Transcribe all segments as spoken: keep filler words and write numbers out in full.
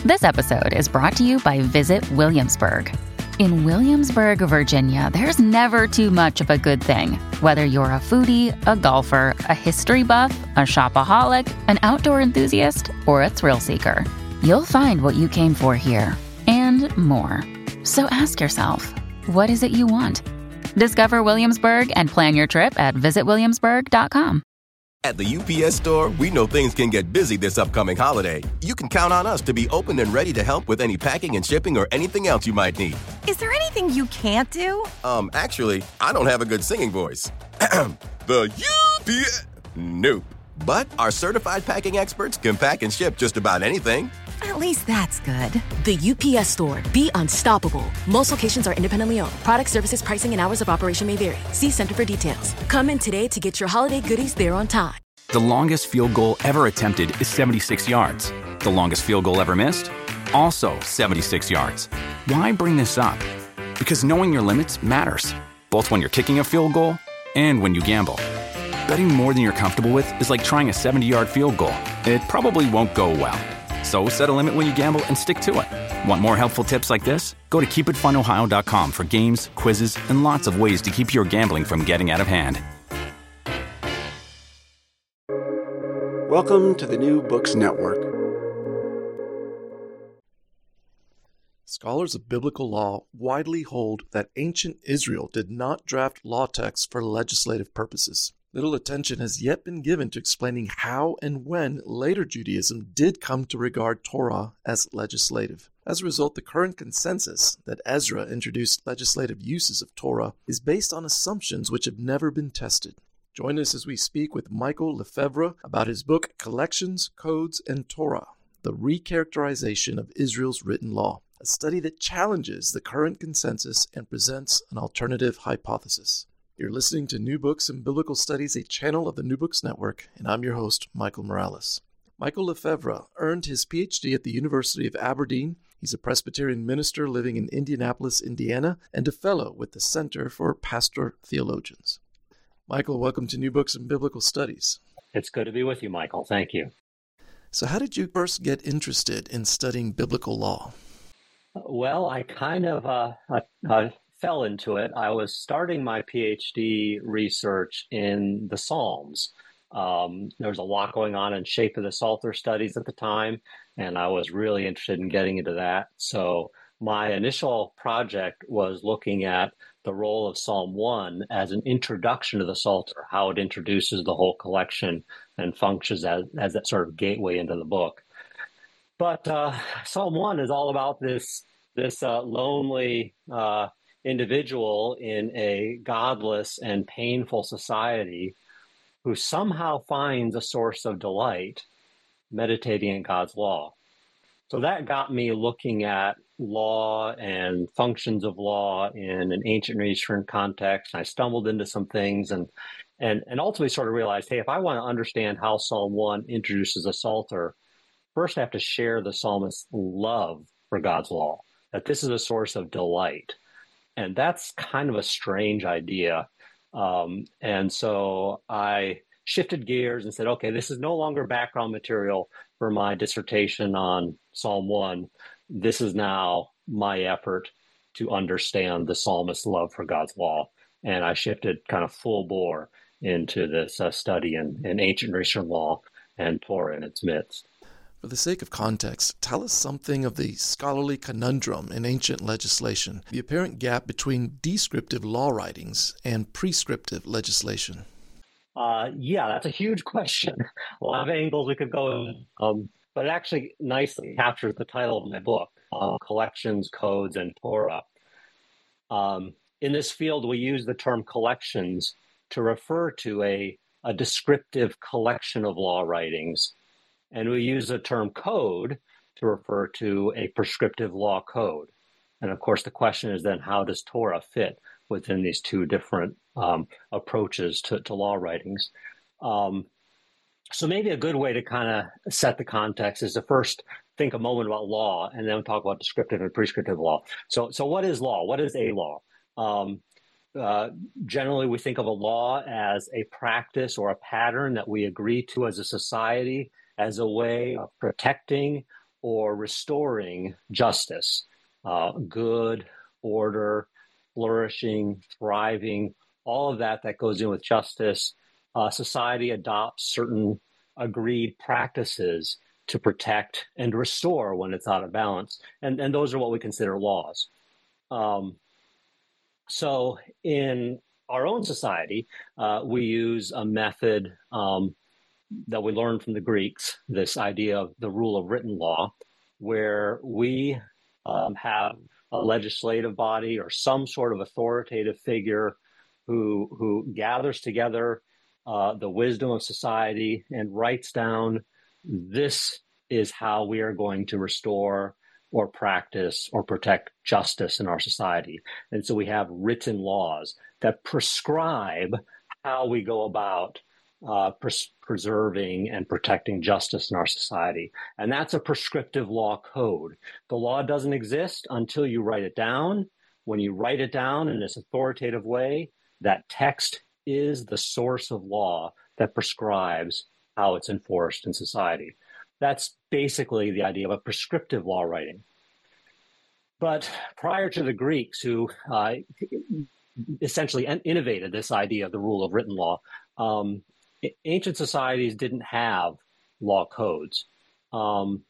This episode is brought to you by Visit Williamsburg. In Williamsburg, Virginia, there's never too much of a good thing. Whether you're a foodie, a golfer, a history buff, a shopaholic, an outdoor enthusiast, or a thrill seeker, you'll find what you came for here and more. So ask yourself, what is it you want? Discover Williamsburg and plan your trip at visit williamsburg dot com. At the U P S Store, we know things can get busy this upcoming holiday. You can count on us to be open and ready to help with any packing and shipping or anything else you might need. Is there anything you can't do? Um, actually, I don't have a good singing voice. The U P S... Nope. But our certified packing experts can pack and ship just about anything. At least that's good. The U P S Store. Be unstoppable. Most locations are independently owned. Product services, pricing, and hours of operation may vary. See Center for details. Come in today to get your holiday goodies there on time. The longest field goal ever attempted is seventy-six yards. The longest field goal ever missed? Also seventy-six yards. Why bring this up? Because knowing your limits matters, both when you're kicking a field goal and when you gamble. Betting more than you're comfortable with is like trying a seventy-yard field goal. It probably won't go well. So set a limit when you gamble and stick to it. Want more helpful tips like this? Go to keep it fun ohio dot com for games, quizzes, and lots of ways to keep your gambling from getting out of hand. Welcome to the New Books Network. Scholars of biblical law widely hold that ancient Israel did not draft law texts for legislative purposes. Little attention has yet been given to explaining how and when later Judaism did come to regard Torah as legislative. As a result, the current consensus that Ezra introduced legislative uses of Torah is based on assumptions which have never been tested. Join us as we speak with Michael Lefebvre about his book Collections, Codes, and Torah, The Recharacterization of Israel's Written Law, a study that challenges the current consensus and presents an alternative hypothesis. You're listening to New Books in Biblical Studies, a channel of the New Books Network, and I'm your host, Michael Morales. Michael Lefebvre earned his P H D at the University of Aberdeen. He's a Presbyterian minister living in Indianapolis, Indiana, and a fellow with the Center for Pastor Theologians. Michael, welcome to New Books in Biblical Studies. It's good to be with you, Michael. Thank you. So how did you first get interested in studying biblical law? Well, I kind of uh, uh, uh, fell into it. I was starting my P H D research in the Psalms. Um, there was a lot going on in Shape of the Psalter studies at the time, and I was really interested in getting into that. So my initial project was looking at the role of Psalm one as an introduction to the Psalter, how it introduces the whole collection and functions as, as that sort of gateway into the book. But uh, Psalm one is all about this, this uh, lonely uh, individual in a godless and painful society who somehow finds a source of delight meditating in God's law. So that got me looking at law and functions of law in an ancient Near Eastern context. I stumbled into some things and and and ultimately sort of realized, hey, if I want to understand how Psalm one introduces a Psalter, first I have to share the psalmist's love for God's law, that this is a source of delight. And that's kind of a strange idea. Um, and so I shifted gears and said, okay, this is no longer background material for my dissertation on Psalm one. This is now my effort to understand the psalmist's love for God's law. And I shifted kind of full bore into this uh, study in, in ancient Near Eastern law and Torah in its midst. For the sake of context, tell us something of the scholarly conundrum in ancient legislation, the apparent gap between descriptive law writings and prescriptive legislation. Uh, yeah, that's a huge question. A lot of angles we could go in, um, but it actually nicely captures the title of my book, uh, Collections, Codes, and Torah. Um, in this field, we use the term collections to refer to a, a descriptive collection of law writings. And we use the term code to refer to a prescriptive law code. And of course, the question is then, how does Torah fit within these two different um, approaches to, to law writings? Um, so maybe a good way to kind of set the context is to first think a moment about law and then talk about descriptive and prescriptive law. So, so what is law? What is a law? Um, uh, generally, we think of a law as a practice or a pattern that we agree to as a society as a way of protecting or restoring justice, uh, good, order, flourishing, thriving, all of that that goes in with justice. Uh, society adopts certain agreed practices to protect and restore when it's out of balance. And, and those are what we consider laws. Um, so in our own society, uh, we use a method um, that we learned from the Greeks, this idea of the rule of written law, where we um, have a legislative body or some sort of authoritative figure who, who gathers together uh, the wisdom of society and writes down, this is how we are going to restore or practice or protect justice in our society. And so we have written laws that prescribe how we go about uh, pres- preserving and protecting justice in our society. And that's a prescriptive law code. The law doesn't exist until you write it down. When you write it down in this authoritative way, that text is the source of law that prescribes how it's enforced in society. That's basically the idea of a prescriptive law writing. But prior to the Greeks, who uh, essentially innovated this idea of the rule of written law, um, ancient societies didn't have law codes. Um,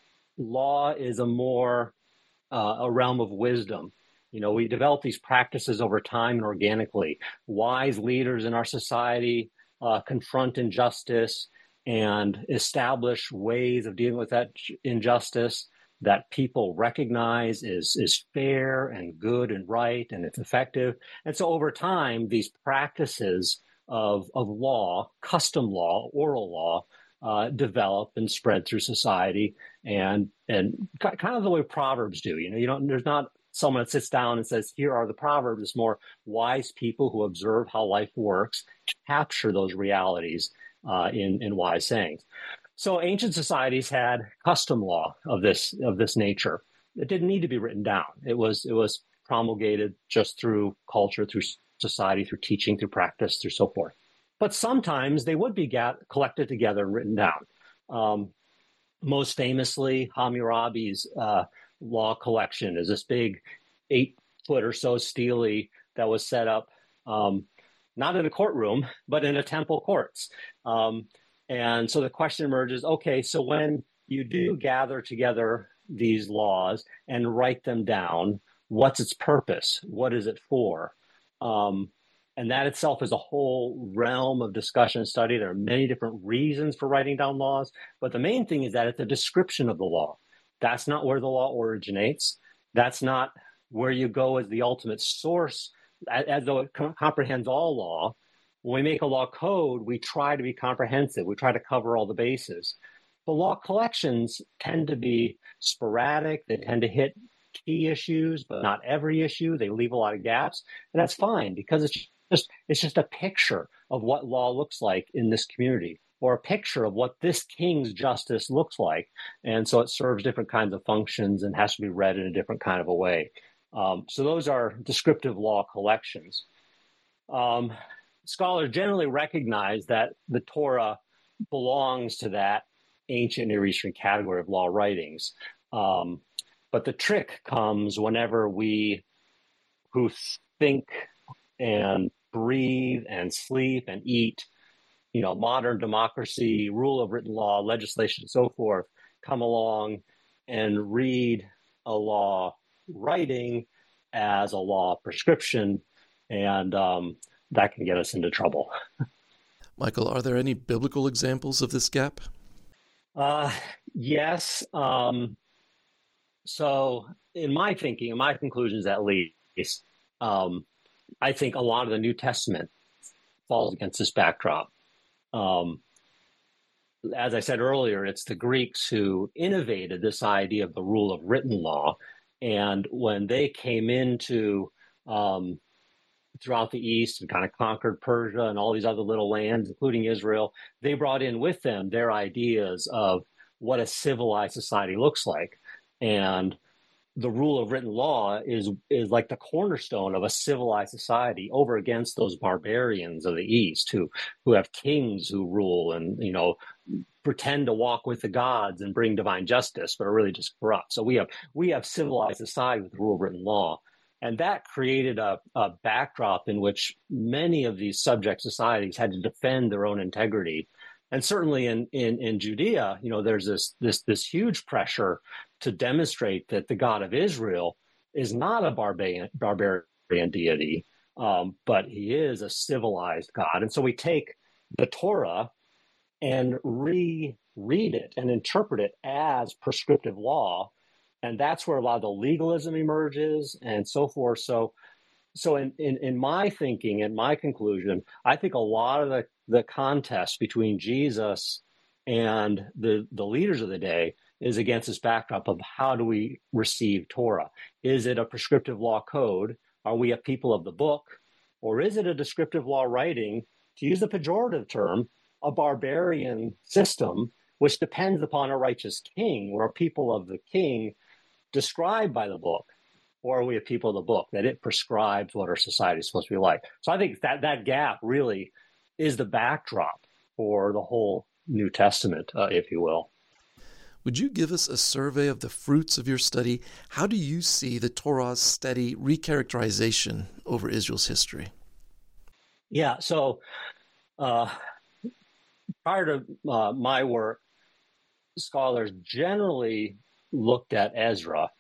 law is a more uh, a realm of wisdom. You know, we develop these practices over time and organically. Wise leaders in our society uh, confront injustice and establish ways of dealing with that injustice that people recognize is, is fair and good and right and it's effective. And so over time, these practices of, of law, custom law, oral law, uh, develop and spread through society, and and kind of the way Proverbs do. You know, you don't, there's not someone that sits down and says, here are the Proverbs. It's more wise people who observe how life works, capture those realities Uh, in, in wise sayings. So ancient societies had custom law of this of this nature. It didn't need to be written down. It was it was promulgated just through culture, through society, through teaching, through practice, through so forth. But sometimes they would be get, collected together and written down. Um, most famously, Hammurabi's uh, law collection is this big eight foot or so stele that was set up um, not in a courtroom, but in a temple courts. Um, and so the question emerges, okay, so when you do gather together these laws and write them down, what's its purpose? What is it for? Um, and that itself is a whole realm of discussion and study. There are many different reasons for writing down laws, but the main thing is that it's a description of the law. That's not where the law originates. That's not where you go as the ultimate source, as though it com- comprehends all law. When we make a law code, we try to be comprehensive. We try to cover all the bases. The law collections tend to be sporadic. They tend to hit key issues, but not every issue. They leave a lot of gaps, and that's fine because it's just it's just a picture of what law looks like in this community, or a picture of what this king's justice looks like. And so it serves different kinds of functions and has to be read in a different kind of a way. Um, so those are descriptive law collections. Um, scholars generally recognize that the Torah belongs to that ancient Near Eastern category of law writings. Um, but the trick comes whenever we, who think and breathe and sleep and eat, you know, modern democracy, rule of written law, legislation, and so forth, come along and read a law writing as a law prescription, and um, that can get us into trouble. Michael, are there any biblical examples of this gap? Uh, yes. Um, so in my thinking, in my conclusions at least, um, I think a lot of the New Testament falls against this backdrop. Um, as I said earlier, it's the Greeks who innovated this idea of the rule of written law. And when they came into um, throughout the East and kind of conquered Persia and all these other little lands, including Israel, they brought in with them their ideas of what a civilized society looks like. And the rule of written law is is like the cornerstone of a civilized society over against those barbarians of the East who who have kings who rule and, you know, pretend to walk with the gods and bring divine justice, but are really just corrupt. So we have we have civilized society with the rule of written law. And that created a, a backdrop in which many of these subject societies had to defend their own integrity. And certainly in, in, in Judea, you know, there's this, this, this huge pressure to demonstrate that the God of Israel is not a barbarian, barbarian deity, um, but he is a civilized God. And so we take the Torah and reread it and interpret it as prescriptive law. And that's where a lot of the legalism emerges and so forth. So so in, in, in my thinking and my conclusion, I think a lot of the, the contest between Jesus and the, the leaders of the day is against this backdrop of how do we receive Torah? Is it a prescriptive law code? Are we a people of the book? Or is it a descriptive law writing, to use the pejorative term, a barbarian system, which depends upon a righteous king, or a people of the king described by the book? Or are we a people of the book, that it prescribes what our society is supposed to be like? So I think that that gap really is the backdrop for the whole New Testament, uh, if you will. Would you give us a survey of the fruits of your study? How do you see the Torah's steady recharacterization over Israel's history? Yeah, so uh, prior to uh, my work, scholars generally looked at Ezra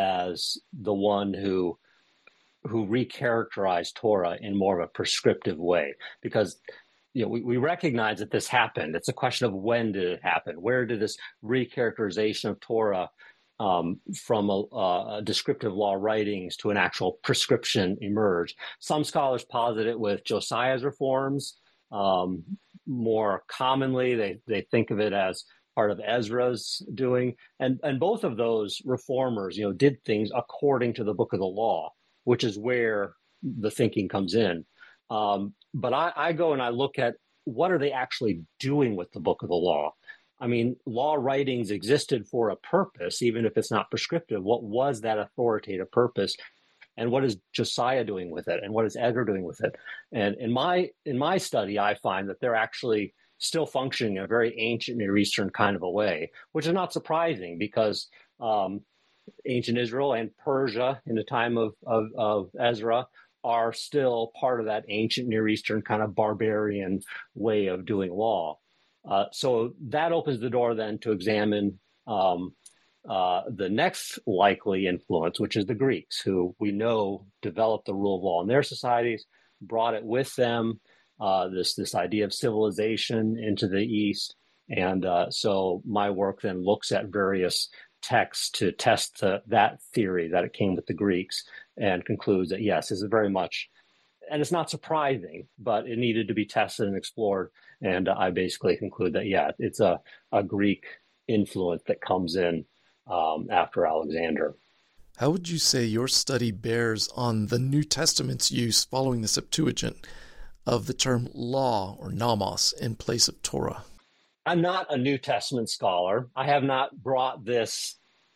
as the one who who recharacterized Torah in more of a prescriptive way, because you know we, we recognize that this happened. It's a question of when did it happen? Where did this recharacterization of Torah um, from a, a descriptive law writings to an actual prescription emerge? Some scholars posit it with Josiah's reforms. Um, more commonly, they they think of it as part of Ezra's doing, and and both of those reformers, you know, did things according to the book of the law, which is where the thinking comes in. Um, but I, I go and I look at what are they actually doing with the book of the law. I mean, law writings existed for a purpose, even if it's not prescriptive. What was that authoritative purpose? And what is Josiah doing with it? And what is Ezra doing with it? And in my in my study, I find that they're actually still functioning in a very ancient Near Eastern kind of a way, which is not surprising because um, ancient Israel and Persia in the time of, of, of Ezra are still part of that ancient Near Eastern kind of barbarian way of doing law. Uh, so that opens the door then to examine um, uh, the next likely influence, which is the Greeks, who we know developed the rule of law in their societies, brought it with them, Uh, this this idea of civilization into the East. And uh, so my work then looks at various texts to test uh, that theory that it came with the Greeks and concludes that, yes, this is very much, and it's not surprising, but it needed to be tested and explored. And uh, I basically conclude that, yeah, it's a, a Greek influence that comes in um, after Alexander. How would you say your study bears on the New Testament's use following the Septuagint of the term law or nomos in place of Torah? I'm not a New Testament scholar. I have not brought this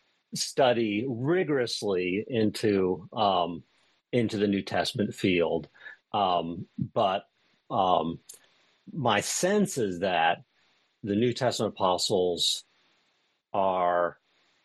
study rigorously into um, into the New Testament field, um, but um, my sense is that the New Testament apostles are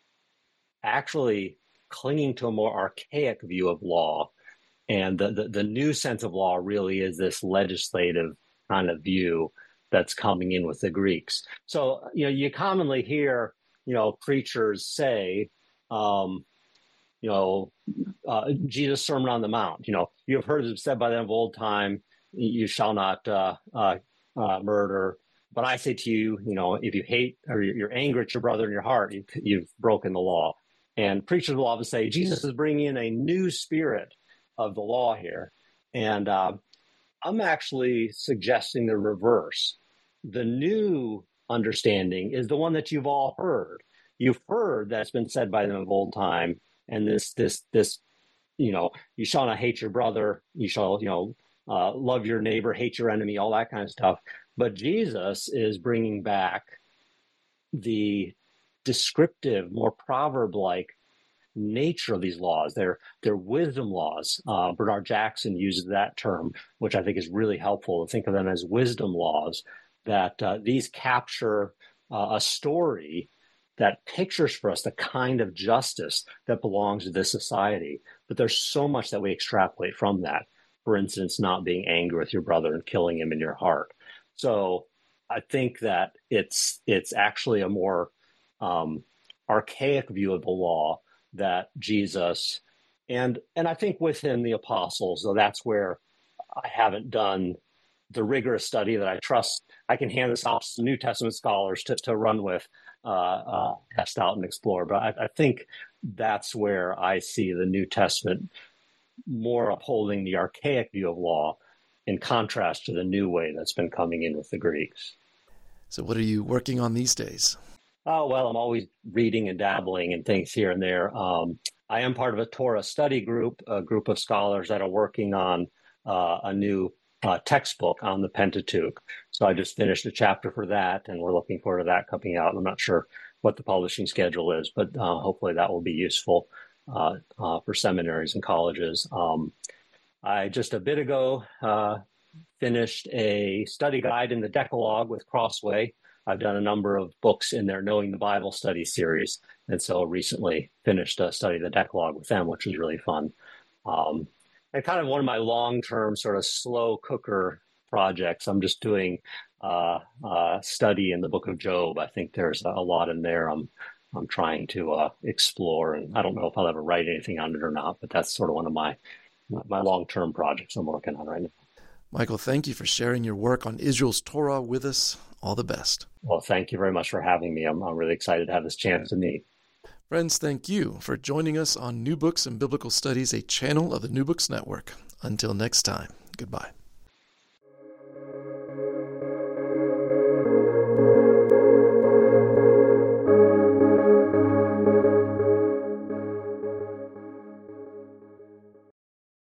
actually clinging to a more archaic view of law. And the, the, the new sense of law really is this legislative kind of view that's coming in with the Greeks. So, you know, you commonly hear, you know, preachers say, um, you know, uh, Jesus' Sermon on the Mount, you know, you have heard it said by them of old time, you shall not uh, uh, uh, murder. But I say to you, you know, if you hate or you're angry at your brother in your heart, you've, you've broken the law. And preachers will often say, Jesus is bringing in a new spirit of the law here. And uh, I'm actually suggesting the reverse. The new understanding is the one that you've all heard. You've heard that's been said by them of old time. And this, this, this, you know, you shall not hate your brother. You shall, you know, uh, love your neighbor, hate your enemy, all that kind of stuff. But Jesus is bringing back the descriptive, more proverb-like nature of these laws. They're, they're wisdom laws. Uh, Bernard Jackson uses that term, which I think is really helpful to think of them as wisdom laws, that uh, these capture uh, a story that pictures for us the kind of justice that belongs to this society. But there's so much that we extrapolate from that. For instance, not being angry with your brother and killing him in your heart. So I think that it's it's actually a more um, archaic view of the law that Jesus, and and I think within the apostles, though that's where I haven't done the rigorous study that I trust I can hand this off to New Testament scholars to, to run with, uh, uh, test out and explore. But I, I think that's where I see the New Testament more upholding the archaic view of law in contrast to the new way that's been coming in with the Greeks. So what are you working on these days? Oh, well, I'm always reading and dabbling in things here and there. Um, I am part of a Torah study group, a group of scholars that are working on uh, a new uh, textbook on the Pentateuch. So I just finished a chapter for that, and we're looking forward to that coming out. I'm not sure what the publishing schedule is, but uh, hopefully that will be useful uh, uh, for seminaries and colleges. Um, I just a bit ago uh, finished a study guide in the Decalogue with Crossway. I've done a number of books in their Knowing the Bible study series, and so recently finished a study of the Decalogue with them, which was really fun. Um, and kind of one of my long-term sort of slow cooker projects, I'm just doing uh, uh, study in the book of Job. I think there's a lot in there I'm, I'm trying to uh, explore, and I don't know if I'll ever write anything on it or not, but that's sort of one of my, my long-term projects I'm working on right now. Michael, thank you for sharing your work on Israel's Torah with us. All the best. Well, thank you very much for having me. I'm, I'm really excited to have this chance to meet. Friends, thank you for joining us on New Books and Biblical Studies, a channel of the New Books Network. Until next time, goodbye.